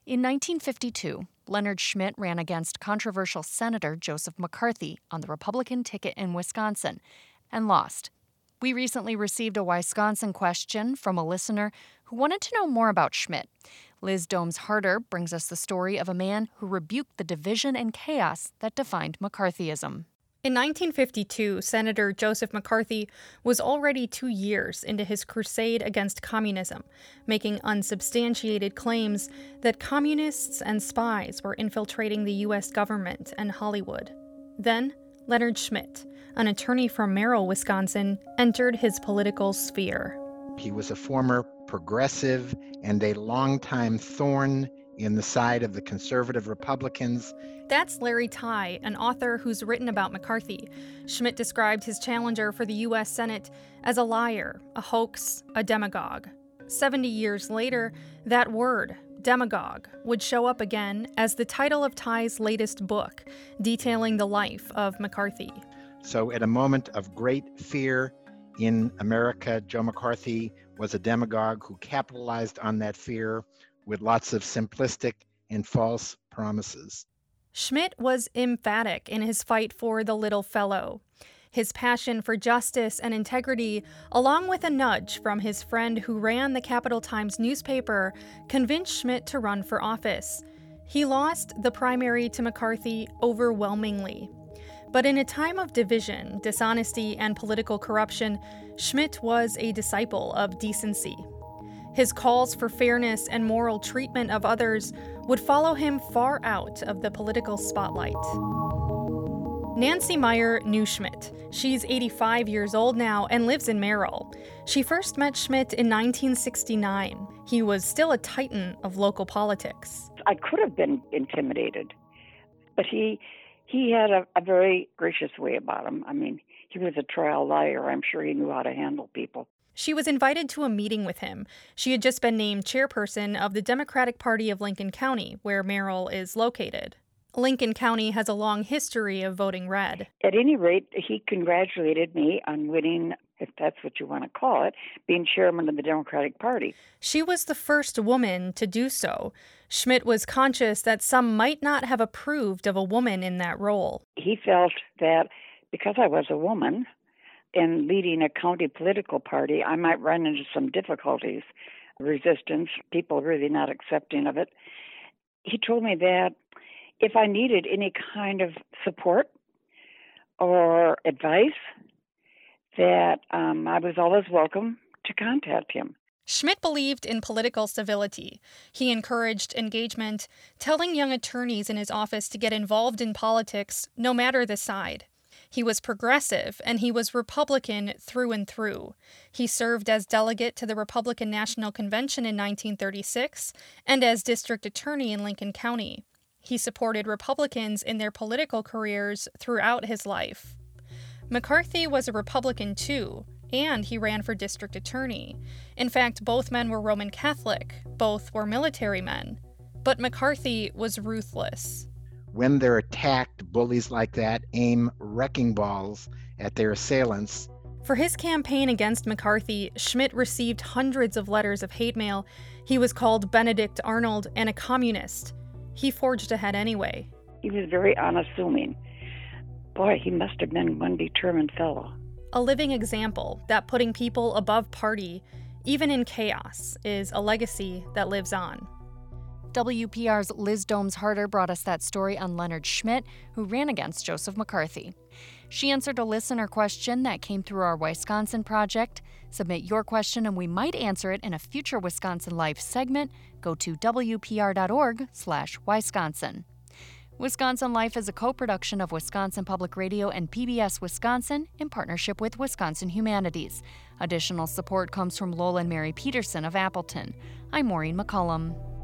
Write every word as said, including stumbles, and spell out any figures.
In nineteen fifty-two, Leonard Schmidt ran against controversial Senator Joseph McCarthy on the Republican ticket in Wisconsin and lost. We recently received a Wisconsin question from a listener who wanted to know more about Schmidt. Liz Domes-Harder brings us the story of a man who rebuked the division and chaos that defined McCarthyism. In nineteen fifty-two, Senator Joseph McCarthy was already two years into his crusade against communism, making unsubstantiated claims that communists and spies were infiltrating the U S government and Hollywood. Then, Leonard Schmidt, an attorney from Merrill, Wisconsin, entered his political sphere. He was a former progressive and a longtime thorn in the side of the conservative Republicans. That's Larry Tye, an author who's written about McCarthy. Schmidt described his challenger for the U S Senate as a liar, a hoax, a demagogue. Seventy years later, that word, demagogue, would show up again as the title of Tye's latest book, detailing the life of McCarthy. So at a moment of great fear in America, Joe McCarthy was a demagogue who capitalized on that fear with lots of simplistic and false promises. Schmidt was emphatic in his fight for the little fellow. His passion for justice and integrity, along with a nudge from his friend who ran the Capital Times newspaper, convinced Schmidt to run for office. He lost the primary to McCarthy overwhelmingly. But in a time of division, dishonesty, and political corruption, Schmidt was a disciple of decency. His calls for fairness and moral treatment of others would follow him far out of the political spotlight. Nancy Meyer knew Schmidt. She's eighty-five years old now and lives in Merrill. She first met Schmidt in nineteen sixty-nine. He was still a titan of local politics. I could have been intimidated, but he he had a, a very gracious way about him. I mean, he was a trial lawyer. I'm sure he knew how to handle people. She was invited to a meeting with him. She had just been named chairperson of the Democratic Party of Lincoln County, where Merrill is located. Lincoln County has a long history of voting red. At any rate, he congratulated me on winning, if that's what you want to call it, being chairman of the Democratic Party. She was the first woman to do so. Schmidt was conscious that some might not have approved of a woman in that role. He felt that because I was a woman and leading a county political party, I might run into some difficulties, resistance, people really not accepting of it. He told me that if I needed any kind of support or advice, that um, I was always welcome to contact him. Schmidt believed in political civility. He encouraged engagement, telling young attorneys in his office to get involved in politics no matter the side. He was progressive, and he was Republican through and through. He served as delegate to the Republican National Convention in nineteen thirty-six and as district attorney in Lincoln County. He supported Republicans in their political careers throughout his life. McCarthy was a Republican too, and he ran for district attorney. In fact, both men were Roman Catholic, both were military men. But McCarthy was ruthless. When they're attacked, bullies like that aim wrecking balls at their assailants. For his campaign against McCarthy, Schmidt received hundreds of letters of hate mail. He was called Benedict Arnold and a communist. He forged ahead anyway. He was very unassuming. Boy, he must have been one determined fellow. A living example that putting people above party, even in chaos, is a legacy that lives on. W P R's Liz Domes-Harder brought us that story on Leonard Schmidt, who ran against Joseph McCarthy. She answered a listener question that came through our Wisconsin project. Submit your question and we might answer it in a future Wisconsin Live segment. Go to W P R dot org slash Wisconsin. Wisconsin Life is a co-production of Wisconsin Public Radio and P B S Wisconsin in partnership with Wisconsin Humanities. Additional support comes from Lowell and Mary Peterson of Appleton. I'm Maureen McCullum.